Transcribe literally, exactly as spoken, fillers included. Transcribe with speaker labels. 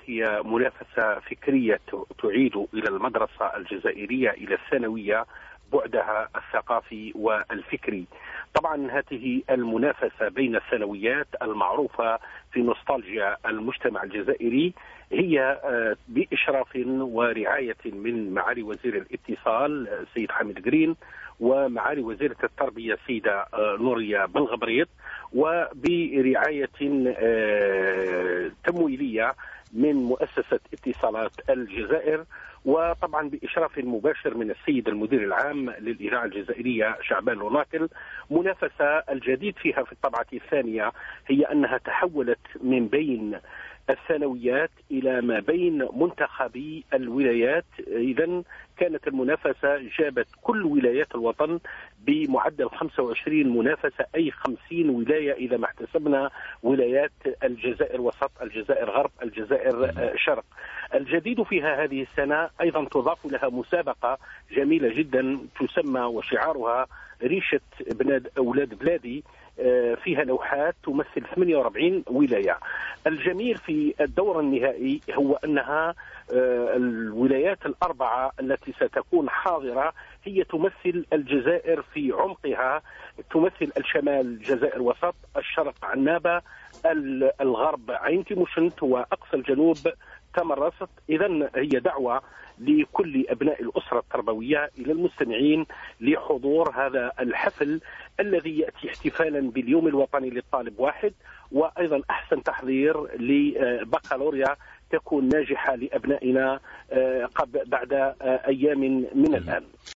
Speaker 1: هي منافسة فكرية تعيد إلى المدرسة الجزائرية إلى الثانوية بعدها الثقافي والفكري. طبعا هذه المنافسة بين الثانويات المعروفة في نوستالجيا المجتمع الجزائري هي بإشراف ورعاية من معالي وزير الاتصال السيد حميد قرين ومعالي وزيرة التربية السيدة نورية بنغبريط، وبرعاية تمويلية من مؤسسة اتصالات الجزائر، وطبعا بإشراف مباشر من السيد المدير العام للإذاعة الجزائرية شعبان لوناكل. منافسة الجديد فيها في الطبعة الثانية هي أنها تحولت من بين الثانويات إلى ما بين منتخبي الولايات. إذن كانت المنافسة جابت كل ولايات الوطن بمعدل خمسة وعشرين منافسة، أي خمسين ولاية إذا ما احتسبنا ولايات الجزائر وسط، الجزائر غرب، الجزائر شرق. الجديد فيها هذه السنة أيضا تضاف لها مسابقة جميلة جدا تسمى وشعارها ريشة بلاد أولاد بلادي، فيها لوحات تمثل ثمانية وأربعين ولاية. الجميل في الدور النهائي هو أنها الولايات الأربعة التي ستكون حاضرة هي تمثل الجزائر في عمقها، تمثل الشمال الجزائر وسط، الشرق عنابة، الغرب عين تيموشنت، وأقصى الجنوب تمرست. إذن هي دعوة لكل أبناء الأسرة التربوية إلى المستمعين لحضور هذا الحفل الذي يأتي احتفالا باليوم الوطني للطالب واحد، وأيضا أحسن تحضير لبكالوريا تكون ناجحة لأبنائنا بعد أيام من الآن.